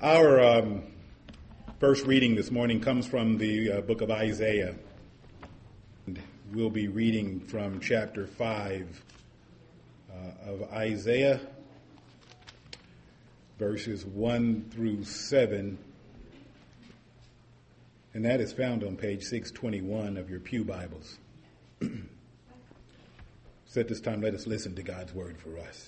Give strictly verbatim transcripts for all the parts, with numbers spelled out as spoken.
Our um, first reading this morning comes from the uh, book of Isaiah. And we'll be reading from chapter five uh, of Isaiah, verses one through seven. And that is found on page six twenty-one of your Pew Bibles. So at this time, let us listen to God's word for us.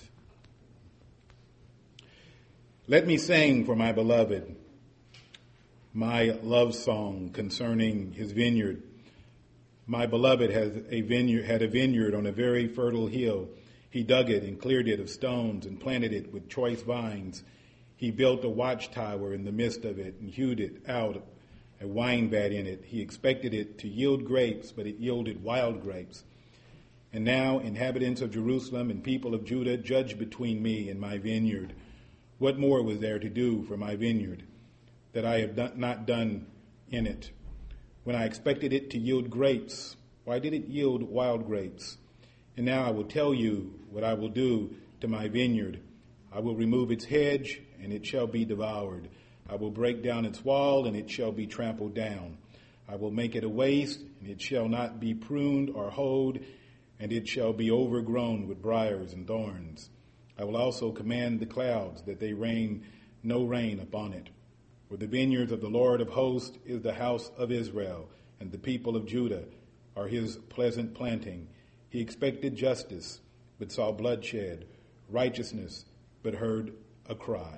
Let me sing for my beloved my love song concerning his vineyard. My beloved has a vineyard, had a vineyard on a very fertile hill. He dug it and cleared it of stones and planted it with choice vines. He built a watchtower in the midst of it and hewed it out, a wine vat in it. He expected it to yield grapes, but it yielded wild grapes. And now, inhabitants of Jerusalem and people of Judah, judge between me and my vineyard. What more was there to do for my vineyard that I have not done in it? When I expected it to yield grapes, why did it yield wild grapes? And now I will tell you what I will do to my vineyard. I will remove its hedge, and it shall be devoured. I will break down its wall, and it shall be trampled down. I will make it a waste, and it shall not be pruned or hoed, and it shall be overgrown with briars and thorns. I will also command the clouds that they rain no rain upon it. For the vineyards of the Lord of hosts is the house of Israel, and the people of Judah are his pleasant planting. He expected justice, but saw bloodshed, righteousness, but heard a cry.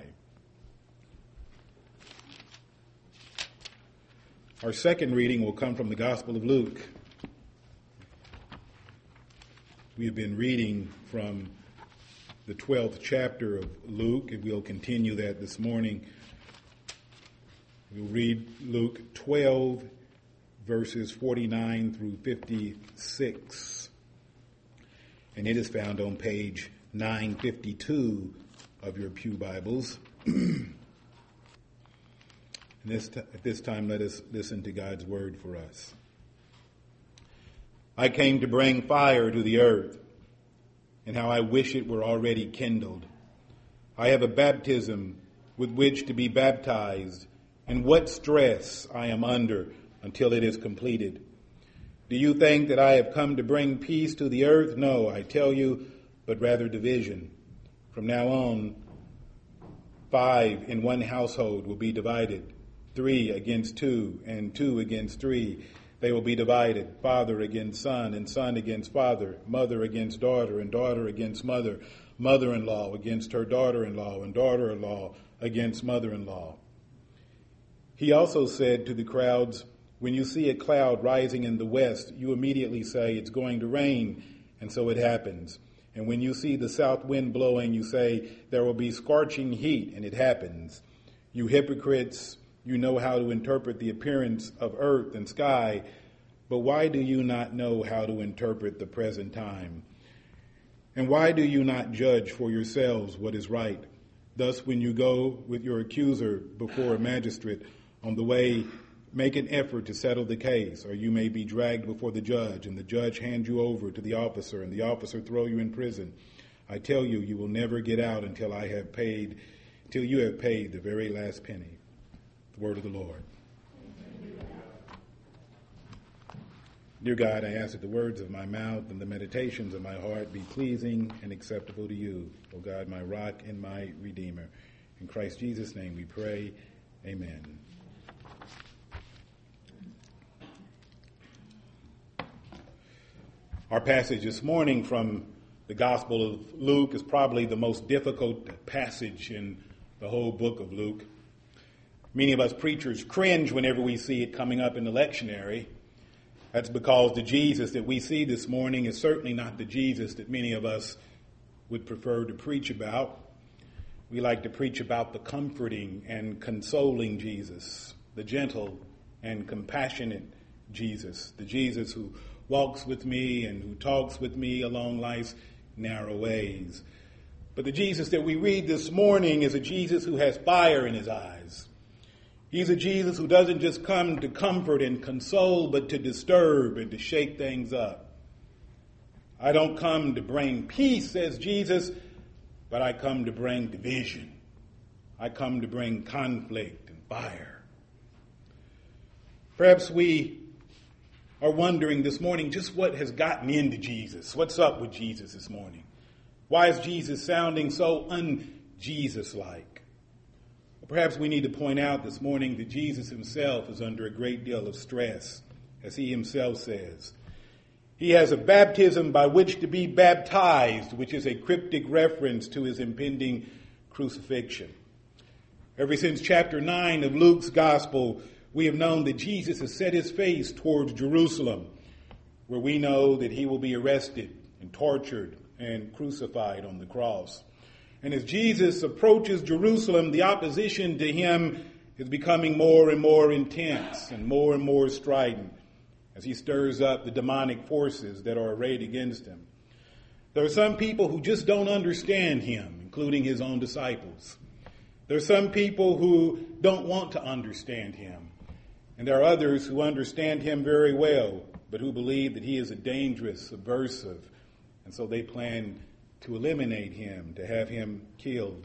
Our second reading will come from the Gospel of Luke. We have been reading from the twelfth chapter of Luke, and we'll continue that this morning. We'll read Luke twelve, verses forty-nine through fifty-six. And it is found on page nine fifty-two of your Pew Bibles. And this t- at this time, let us listen to God's word for us. I came to bring fire to the earth, and how I wish it were already kindled. I have a baptism with which to be baptized, and what stress I am under until it is completed. Do you think that I have come to bring peace to the earth? No, I tell you, but rather division. From now on, five in one household will be divided, three against two, and two against three. They will be divided, father against son, and son against father, mother against daughter, and daughter against mother, mother-in-law against her daughter-in-law, and daughter-in-law against mother-in-law. He also said to the crowds, when you see a cloud rising in the west, you immediately say it's going to rain, and so it happens. And when you see the south wind blowing, you say there will be scorching heat, and it happens. You hypocrites, you know how to interpret the appearance of earth and sky, but why do you not know how to interpret the present time? And why do you not judge for yourselves what is right? Thus, when you go with your accuser before a magistrate on the way, make an effort to settle the case, or you may be dragged before the judge, and the judge hand you over to the officer, and the officer throw you in prison. I tell you, you will never get out until I have paid, till you have paid the very last penny. Word of the Lord. Dear God, I ask that the words of my mouth and the meditations of my heart be pleasing and acceptable to you, O God, my rock and my redeemer. In Christ Jesus' name we pray. Amen. Our passage this morning from the Gospel of Luke is probably the most difficult passage in the whole book of Luke. Many of us preachers cringe whenever we see it coming up in the lectionary. That's because the Jesus that we see this morning is certainly not the Jesus that many of us would prefer to preach about. We like to preach about the comforting and consoling Jesus, the gentle and compassionate Jesus, the Jesus who walks with me and who talks with me along life's narrow ways. But the Jesus that we read this morning is a Jesus who has fire in his eyes. He's a Jesus who doesn't just come to comfort and console, but to disturb and to shake things up. I don't come to bring peace, says Jesus, but I come to bring division. I come to bring conflict and fire. Perhaps we are wondering this morning just what has gotten into Jesus. What's up with Jesus this morning? Why is Jesus sounding so un-Jesus-like? Well, perhaps we need to point out this morning that Jesus himself is under a great deal of stress, as he himself says. He has a baptism by which to be baptized, which is a cryptic reference to his impending crucifixion. Ever since chapter nine of Luke's gospel, we have known that Jesus has set his face towards Jerusalem, where we know that he will be arrested and tortured and crucified on the cross. And as Jesus approaches Jerusalem, the opposition to him is becoming more and more intense and more and more strident as he stirs up the demonic forces that are arrayed against him. There are some people who just don't understand him, including his own disciples. There are some people who don't want to understand him. And there are others who understand him very well, but who believe that he is a dangerous, subversive, and so they plan to eliminate him, to have him killed.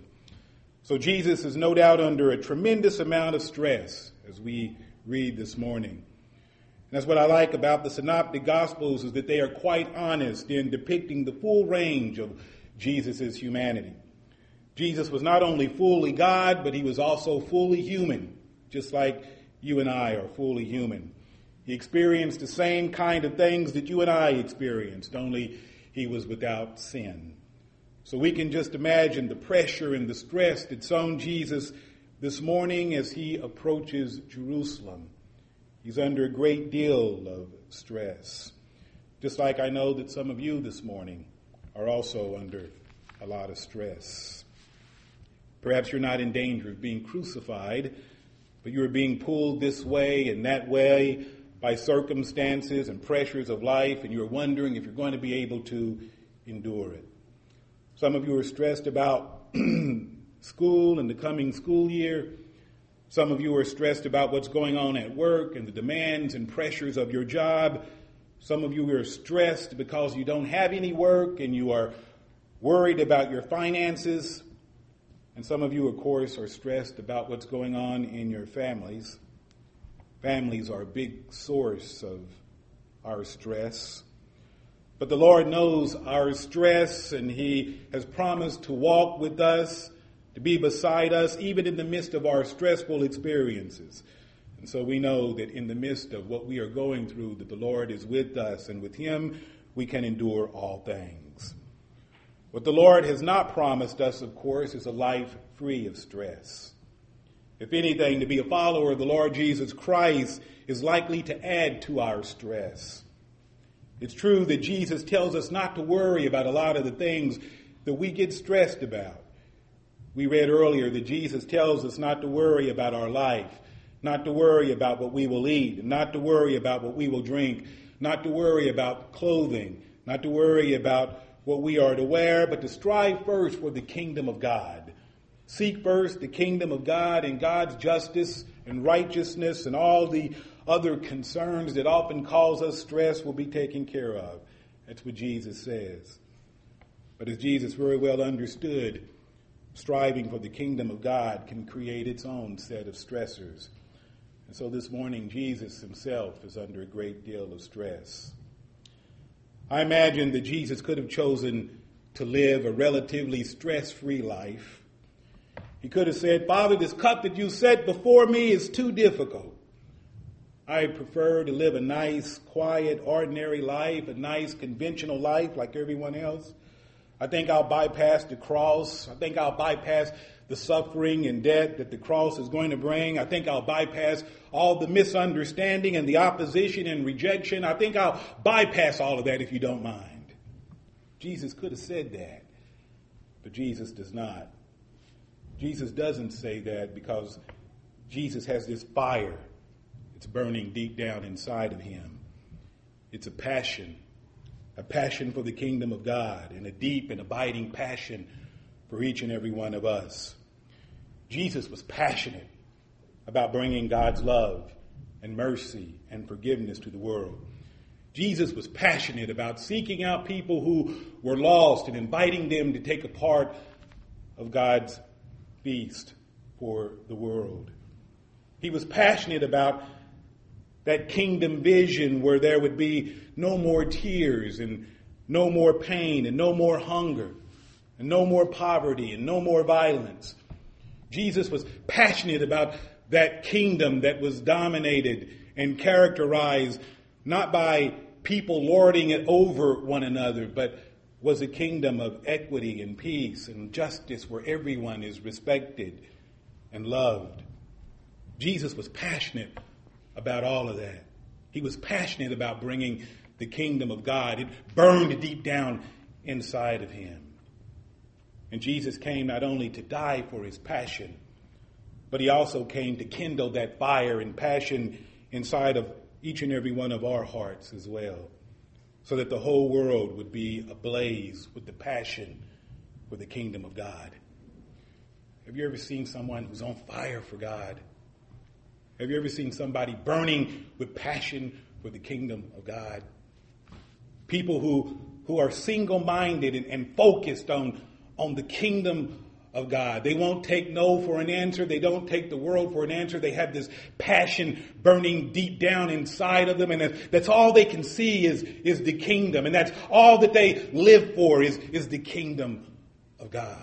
So Jesus is no doubt under a tremendous amount of stress as we read this morning. And that's what I like about the Synoptic Gospels, is that they are quite honest in depicting the full range of Jesus' humanity. Jesus was not only fully God, but he was also fully human, just like you and I are fully human. He experienced the same kind of things that you and I experienced, only he was without sin. So we can just imagine the pressure and the stress that's on Jesus this morning as he approaches Jerusalem. He's under a great deal of stress. Just like I know that some of you this morning are also under a lot of stress. Perhaps you're not in danger of being crucified, but you're being pulled this way and that way by circumstances and pressures of life, and you're wondering if you're going to be able to endure it. Some of you are stressed about school and the coming school year. Some of you are stressed about what's going on at work and the demands and pressures of your job. Some of you are stressed because you don't have any work and you are worried about your finances. And some of you, of course, are stressed about what's going on in your families. Families are a big source of our stress. But the Lord knows our stress, and he has promised to walk with us, to be beside us, even in the midst of our stressful experiences. And so we know that in the midst of what we are going through, that the Lord is with us, and with him we can endure all things. What the Lord has not promised us, of course, is a life free of stress. If anything, to be a follower of the Lord Jesus Christ is likely to add to our stress. It's true that Jesus tells us not to worry about a lot of the things that we get stressed about. We read earlier that Jesus tells us not to worry about our life, not to worry about what we will eat, not to worry about what we will drink, not to worry about clothing, not to worry about what we are to wear, but to strive first for the kingdom of God. Seek first the kingdom of God and God's justice and righteousness, and all the other concerns that often cause us stress will be taken care of. That's what Jesus says. But as Jesus very well understood, striving for the kingdom of God can create its own set of stressors. And so this morning, Jesus himself is under a great deal of stress. I imagine that Jesus could have chosen to live a relatively stress-free life. He could have said, Father, this cup that you set before me is too difficult. I prefer to live a nice, quiet, ordinary life, a nice, conventional life like everyone else. I think I'll bypass the cross. I think I'll bypass the suffering and death that the cross is going to bring. I think I'll bypass all the misunderstanding and the opposition and rejection. I think I'll bypass all of that if you don't mind. Jesus could have said that, but Jesus does not. Jesus doesn't say that because Jesus has this fire. It's burning deep down inside of him. It's a passion. A passion for the kingdom of God, and a deep and abiding passion for each and every one of us. Jesus was passionate about bringing God's love and mercy and forgiveness to the world. Jesus was passionate about seeking out people who were lost and inviting them to take a part of God's feast for the world. He was passionate about that kingdom vision where there would be no more tears and no more pain and no more hunger and no more poverty and no more violence. Jesus was passionate about that kingdom that was dominated and characterized not by people lording it over one another, but was a kingdom of equity and peace and justice where everyone is respected and loved. Jesus was passionate about all of that. He was passionate about bringing the kingdom of God. It burned deep down inside of him. And Jesus came not only to die for his passion, but he also came to kindle that fire and passion inside of each and every one of our hearts as well, so that the whole world would be ablaze with the passion for the kingdom of God. Have you ever seen someone who's on fire for God? Have you ever seen somebody burning with passion for the kingdom of God? People who, who are single-minded and, and focused on, on the kingdom of God. They won't take no for an answer. They don't take the world for an answer. They have this passion burning deep down inside of them. And that's, that's all they can see is, is the kingdom. And that's all that they live for is, is the kingdom of God.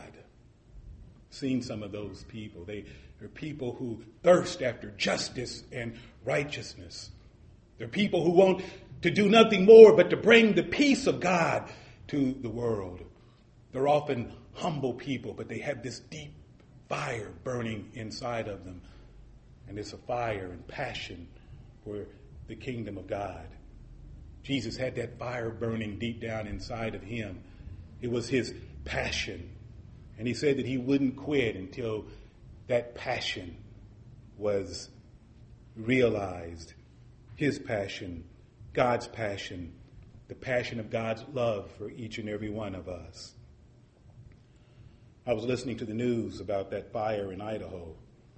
Seen some of those people. They are people who thirst after justice and righteousness. They're people who want to do nothing more but to bring the peace of God to the world. They're often humble people, but they have this deep fire burning inside of them. And it's a fire and passion for the kingdom of God. Jesus had that fire burning deep down inside of him. It was his passion. And he said that he wouldn't quit until that passion was realized. His passion, God's passion, the passion of God's love for each and every one of us. I was listening to the news about that fire in Idaho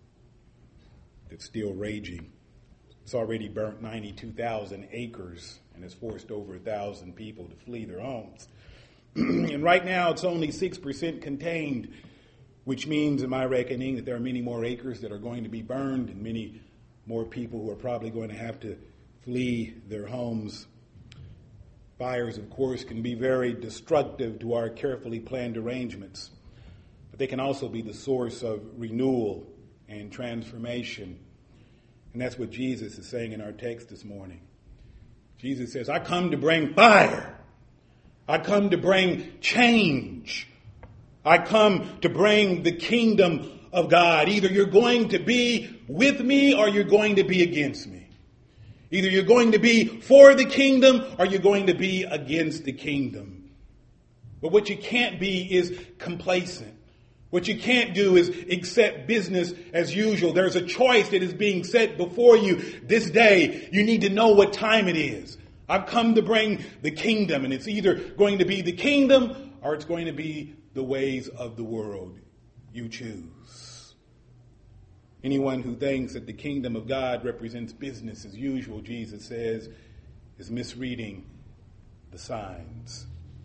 that's still raging. It's already burnt ninety-two thousand acres and has forced over one thousand people to flee their homes. And right now it's only six percent contained, which means, in my reckoning, that there are many more acres that are going to be burned and many more people who are probably going to have to flee their homes. Fires, of course, can be very destructive to our carefully planned arrangements, but they can also be the source of renewal and transformation. And that's what Jesus is saying in our text this morning. Jesus says, I come to bring fire. I come to bring change. I come to bring the kingdom of God. Either you're going to be with me or you're going to be against me. Either you're going to be for the kingdom or you're going to be against the kingdom. But what you can't be is complacent. What you can't do is accept business as usual. There's a choice that is being set before you this day. You need to know what time it is. I've come to bring the kingdom, and it's either going to be the kingdom or it's going to be the ways of the world. You choose. Anyone who thinks that the kingdom of God represents business as usual, Jesus says, is misreading the signs.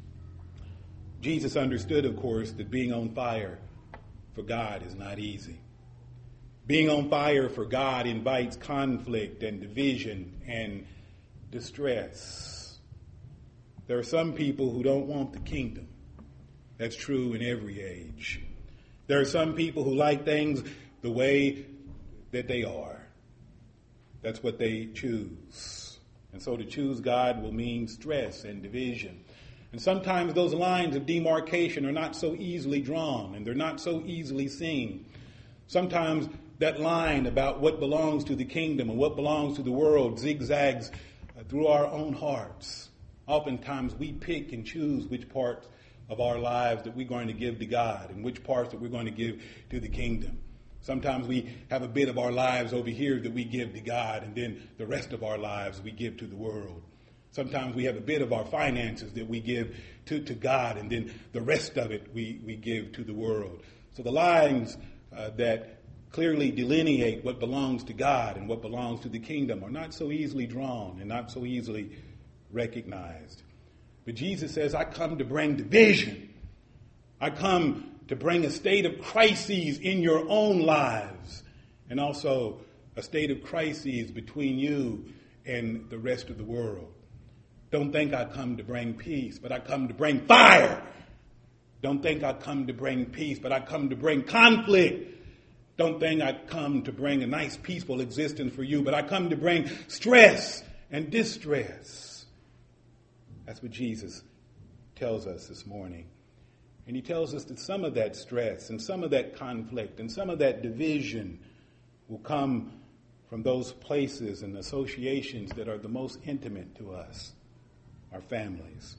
Jesus understood, of course, that being on fire for God is not easy. Being on fire for God invites conflict and division and distress. There are some people who don't want the kingdom. That's true in every age. There are some people who like things the way that they are. That's what they choose. And so to choose God will mean stress and division. And sometimes those lines of demarcation are not so easily drawn, and they're not so easily seen. Sometimes that line about what belongs to the kingdom and what belongs to the world zigzags through our own hearts. Oftentimes we pick and choose which parts of our lives that we're going to give to God and which parts that we're going to give to the kingdom. Sometimes we have a bit of our lives over here that we give to God, and then the rest of our lives we give to the world. Sometimes we have a bit of our finances that we give to, to God, and then the rest of it we, we give to the world. So the lines uh, that clearly delineate what belongs to God and what belongs to the kingdom are not so easily drawn and not so easily recognized. But Jesus says, I come to bring division. I come to bring a state of crises in your own lives, and also a state of crises between you and the rest of the world. Don't think I come to bring peace, but I come to bring fire. Don't think I come to bring peace, but I come to bring conflict. Don't think I come to bring a nice, peaceful existence for you, but I come to bring stress and distress. That's what Jesus tells us this morning. And he tells us that some of that stress and some of that conflict and some of that division will come from those places and associations that are the most intimate to us, our families.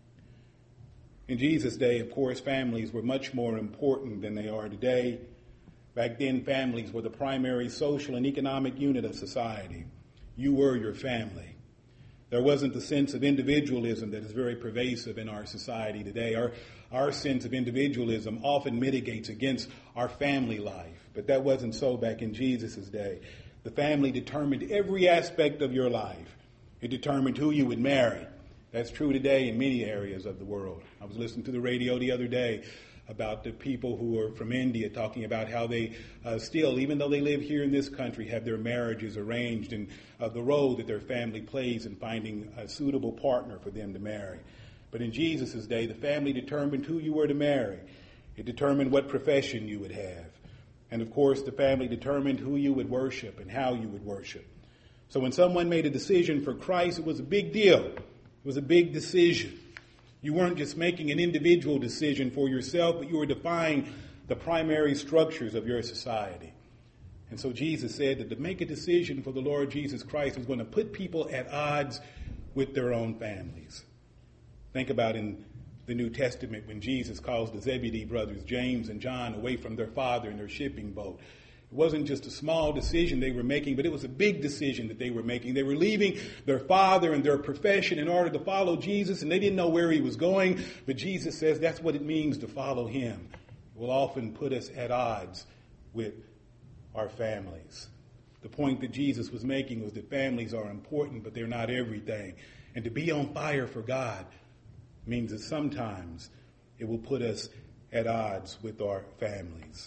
In Jesus' day, of course, families were much more important than they are today. Back then, families were the primary social and economic unit of society. You were your family. There wasn't the sense of individualism that is very pervasive in our society today. Our, our sense of individualism often mitigates against our family life, but that wasn't so back in Jesus' day. The family determined every aspect of your life. It determined who you would marry. That's true today in many areas of the world. I was listening to the radio the other day about the people who are from India talking about how they uh, still, even though they live here in this country, have their marriages arranged, and uh, the role that their family plays in finding a suitable partner for them to marry. But in Jesus' day, the family determined who you were to marry. It determined what profession you would have. And of course, the family determined who you would worship and how you would worship. So when someone made a decision for Christ, it was a big deal. It was a big decision. You weren't just making an individual decision for yourself, but you were defying the primary structures of your society. And so Jesus said that to make a decision for the Lord Jesus Christ was going to put people at odds with their own families. Think about in the New Testament when Jesus calls the Zebedee brothers, James and John, away from their father in their shipping boat. It wasn't just a small decision they were making, but it was a big decision that they were making. They were leaving their father and their profession in order to follow Jesus, and they didn't know where he was going. But Jesus says that's what it means to follow him. It will often put us at odds with our families. The point that Jesus was making was that families are important, but they're not everything. And to be on fire for God means that sometimes it will put us at odds with our families.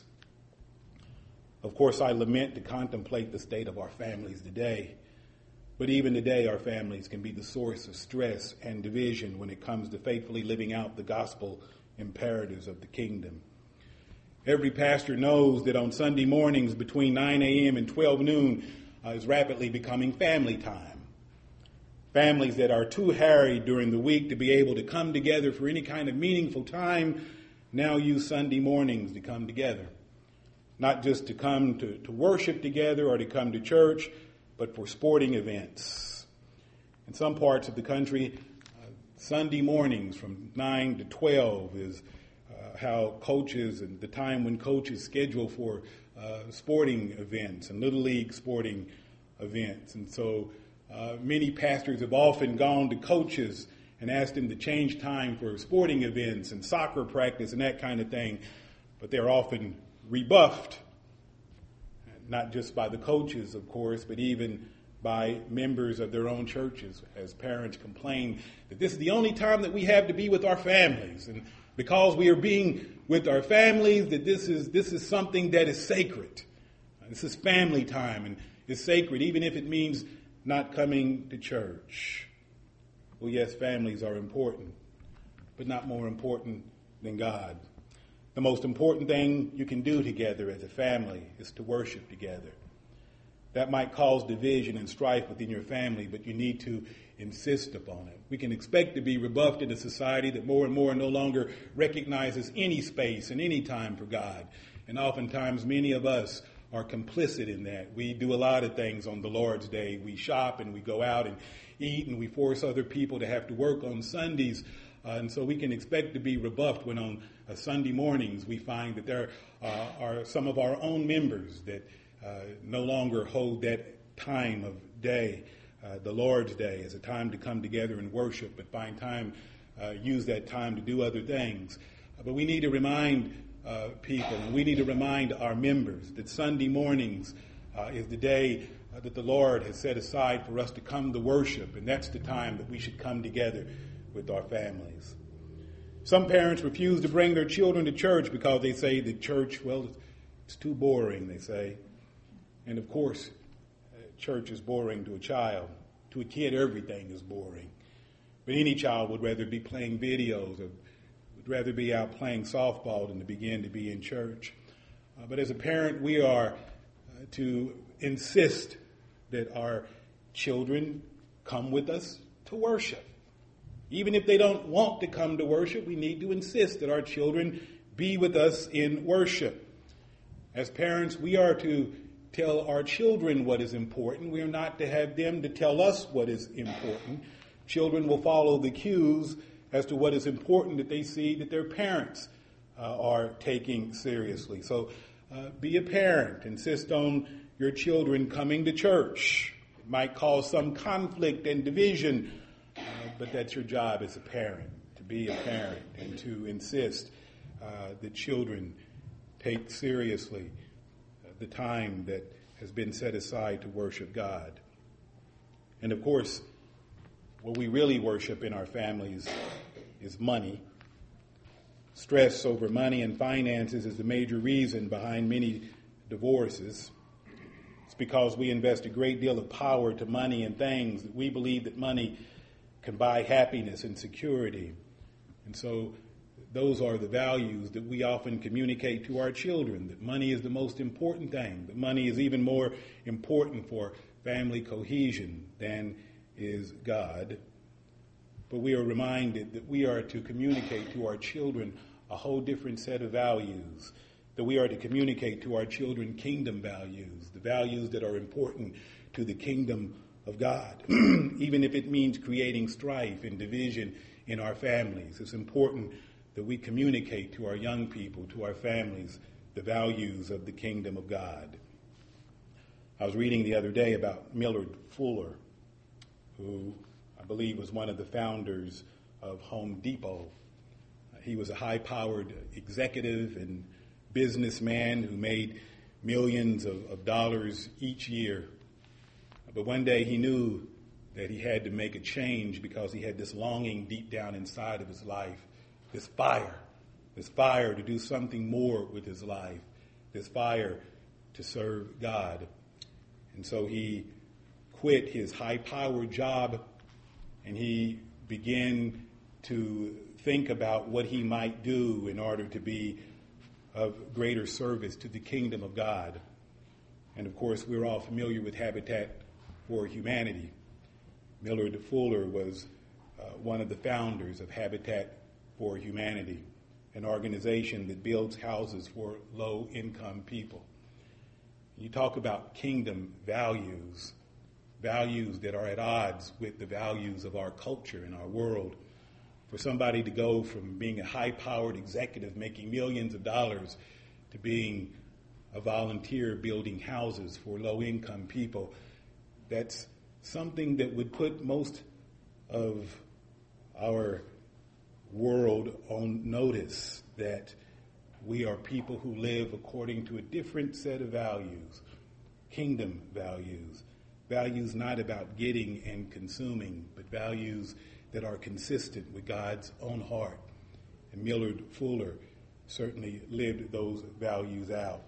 Of course, I lament to contemplate the state of our families today. But even today, our families can be the source of stress and division when it comes to faithfully living out the gospel imperatives of the kingdom. Every pastor knows that on Sunday mornings between nine a.m. and twelve noon uh, is rapidly becoming family time. Families that are too harried during the week to be able to come together for any kind of meaningful time now use Sunday mornings to come together. Not just to come to, to worship together or to come to church, but for sporting events. In some parts of the country, uh, Sunday mornings from nine to twelve is uh, how coaches and the time when coaches schedule for uh, sporting events and Little League sporting events. And so uh, many pastors have often gone to coaches and asked them to change time for sporting events and soccer practice and that kind of thing. But they're often rebuffed, not just by the coaches, of course, but even by members of their own churches, as parents complain that this is the only time that we have to be with our families. And because we are being with our families, that this is this is something that is sacred. This is family time, and it's sacred, even if it means not coming to church. Well, yes, families are important, but not more important than God. The most important thing you can do together as a family is to worship together. That might cause division and strife within your family, but you need to insist upon it. We can expect to be rebuffed in a society that more and more no longer recognizes any space and any time for God. And oftentimes many of us are complicit in that. We do a lot of things on the Lord's Day. We shop and we go out and eat, and we force other people to have to work on Sundays. Uh, and so we can expect to be rebuffed when on uh, Sunday mornings we find that there uh, are some of our own members that uh, no longer hold that time of day, uh, the Lord's Day, as a time to come together and worship, but find time, uh, use that time to do other things. Uh, but we need to remind uh, people, and we need to remind our members that Sunday mornings uh, is the day uh, that the Lord has set aside for us to come to worship, and that's the time that we should come together with our families. Some parents refuse to bring their children to church because they say the church, well, it's too boring, they say. And of course, church is boring to a child. To a kid, everything is boring. But any child would rather be playing videos or would rather be out playing softball than to begin to be in church. Uh, but as a parent, we are uh, to insist that our children come with us to worship. Even if they don't want to come to worship, we need to insist that our children be with us in worship. As parents, we are to tell our children what is important. We are not to have them to tell us what is important. Children will follow the cues as to what is important that they see that their parents uh, are taking seriously. So uh, be a parent. Insist on your children coming to church. It might cause some conflict and division, uh, but that's your job as a parent, to be a parent and to insist uh, that children take seriously uh, the time that has been set aside to worship God. And of course, what we really worship in our families is money. Stress over money and finances is the major reason behind many divorces. It's because we invest a great deal of power to money and things that we believe that money can buy happiness and security. And so those are the values that we often communicate to our children, that money is the most important thing, that money is even more important for family cohesion than is God. But we are reminded that we are to communicate to our children a whole different set of values, that we are to communicate to our children kingdom values, the values that are important to the kingdom of God, even if it means creating strife and division in our families. It's important that we communicate to our young people, to our families, the values of the kingdom of God. I was reading the other day about Millard Fuller, who I believe was one of the founders of Home Depot. He was a high-powered executive and businessman who made millions of, of dollars each year. But one day he knew that he had to make a change because he had this longing deep down inside of his life, this fire, this fire to do something more with his life, this fire to serve God. And so he quit his high-powered job and he began to think about what he might do in order to be of greater service to the kingdom of God. And of course, we're all familiar with Habitat for Humanity. Millard Fuller was uh, one of the founders of Habitat for Humanity, an organization that builds houses for low-income people. You talk about kingdom values, values that are at odds with the values of our culture and our world. For somebody to go from being a high-powered executive making millions of dollars to being a volunteer building houses for low-income people, that's something that would put most of our world on notice, that we are people who live according to a different set of values, kingdom values, values not about getting and consuming, but values that are consistent with God's own heart. And Millard Fuller certainly lived those values out.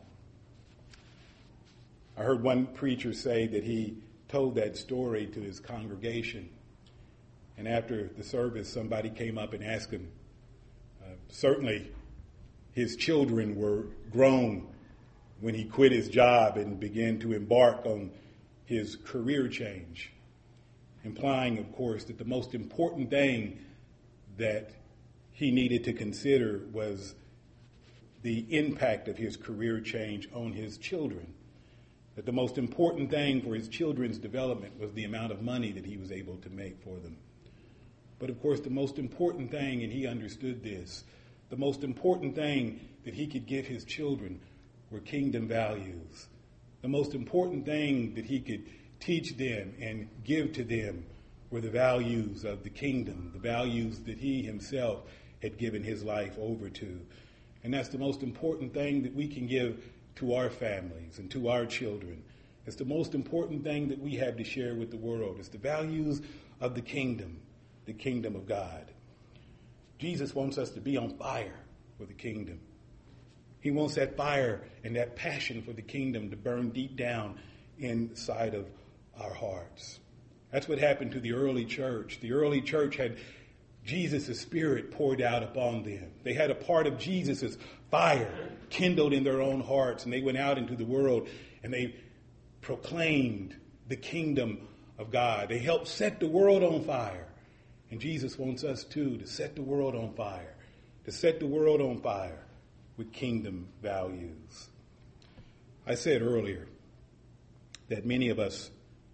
I heard one preacher say that he told that story to his congregation, and after the service, somebody came up and asked him, uh, certainly his children were grown when he quit his job and began to embark on his career change, implying, of course, that the most important thing that he needed to consider was the impact of his career change on his children, that the most important thing for his children's development was the amount of money that he was able to make for them. But of course, the most important thing, and he understood this, the most important thing that he could give his children were kingdom values. The most important thing that he could teach them and give to them were the values of the kingdom, the values that he himself had given his life over to. And that's the most important thing that we can give to our families and to our children. It's the most important thing that we have to share with the world. It's the values of the kingdom, the kingdom of God. Jesus wants us to be on fire for the kingdom. He wants that fire and that passion for the kingdom to burn deep down inside of our hearts. That's what happened to the early church. The early church had Jesus' spirit poured out upon them. They had a part of Jesus' fire kindled in their own hearts, and they went out into the world and they proclaimed the kingdom of God. They helped set the world on fire. And Jesus wants us too to set the world on fire, to set the world on fire with kingdom values. I said earlier that many of us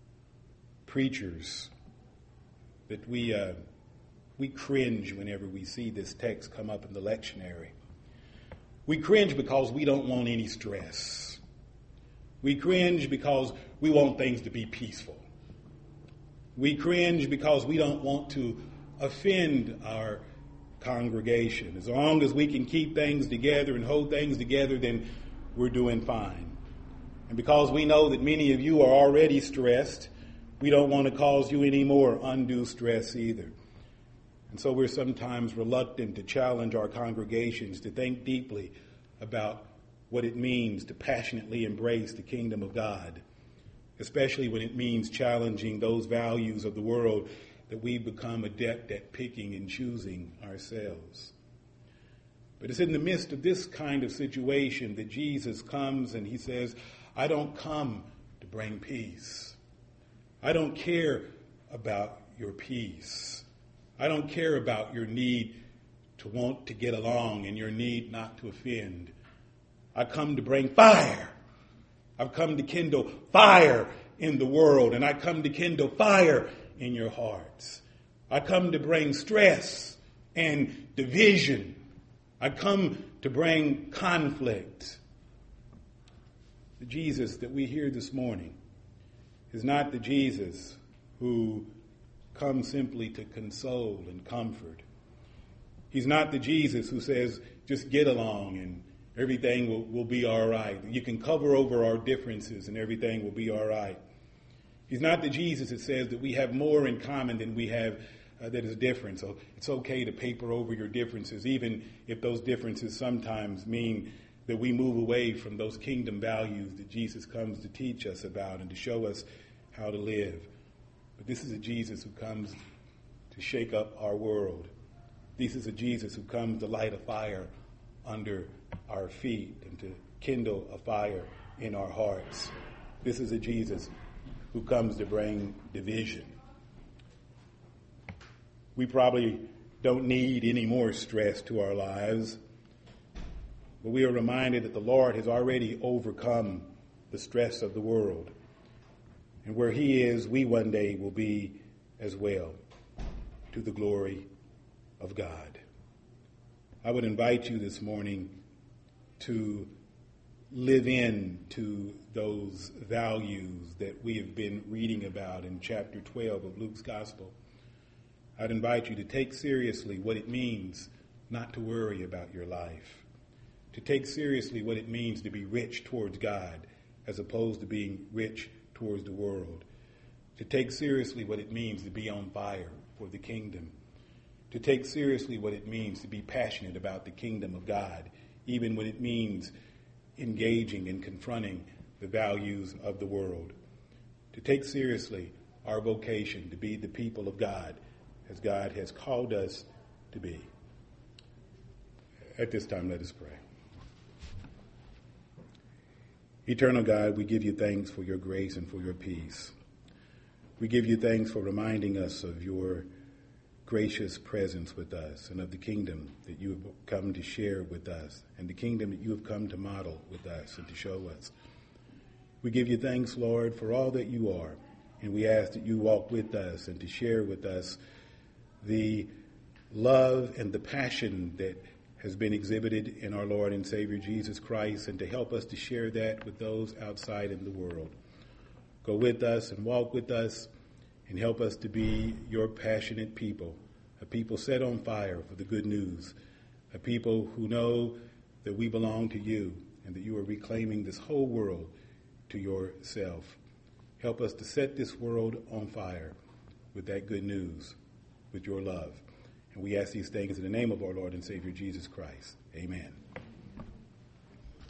preachers, that we uh, we cringe whenever we see this text come up in the lectionary. We cringe because we don't want any stress. We cringe because we want things to be peaceful. We cringe because we don't want to offend our congregation. As long as we can keep things together and hold things together, then we're doing fine. And because we know that many of you are already stressed, we don't want to cause you any more undue stress either. And so we're sometimes reluctant to challenge our congregations to think deeply about what it means to passionately embrace the kingdom of God, especially when it means challenging those values of the world that we become adept at picking and choosing ourselves. But it's in the midst of this kind of situation that Jesus comes and he says, I don't come to bring peace. I don't care about your peace. I don't care about your need to want to get along and your need not to offend. I come to bring fire. I've come to kindle fire in the world, and I come to kindle fire in your hearts. I come to bring stress and division. I come to bring conflict. The Jesus that we hear this morning is not the Jesus who comes simply to console and comfort. He's not the Jesus who says, just get along and everything will, will be all right. You can cover over our differences and everything will be all right. He's not the Jesus that says that we have more in common than we have uh, that is different. So it's okay to paper over your differences, even if those differences sometimes mean that we move away from those kingdom values that Jesus comes to teach us about and to show us how to live. But this is a Jesus who comes to shake up our world. This is a Jesus who comes to light a fire under our feet and to kindle a fire in our hearts. This is a Jesus who comes to bring division. We probably don't need any more stress to our lives, but we are reminded that the Lord has already overcome the stress of the world. And where he is, we one day will be as well, to the glory of God. I would invite you this morning to live into those values that we have been reading about in chapter twelve of Luke's Gospel. I'd invite you to take seriously what it means not to worry about your life, to take seriously what it means to be rich towards God as opposed to being rich towards the world, to take seriously what it means to be on fire for the kingdom, to take seriously what it means to be passionate about the kingdom of God, even when it means engaging and confronting the values of the world, to take seriously our vocation to be the people of God as God has called us to be. At this time, let us pray. Eternal God, we give you thanks for your grace and for your peace. We give you thanks for reminding us of your gracious presence with us and of the kingdom that you have come to share with us and the kingdom that you have come to model with us and to show us. We give you thanks, Lord, for all that you are, and we ask that you walk with us and to share with us the love and the passion that has been exhibited in our Lord and Savior Jesus Christ, and to help us to share that with those outside in the world. Go with us and walk with us and help us to be your passionate people, a people set on fire for the good news, a people who know that we belong to you and that you are reclaiming this whole world to yourself. Help us to set this world on fire with that good news, with your love. And we ask these things in the name of our Lord and Savior Jesus Christ. Amen.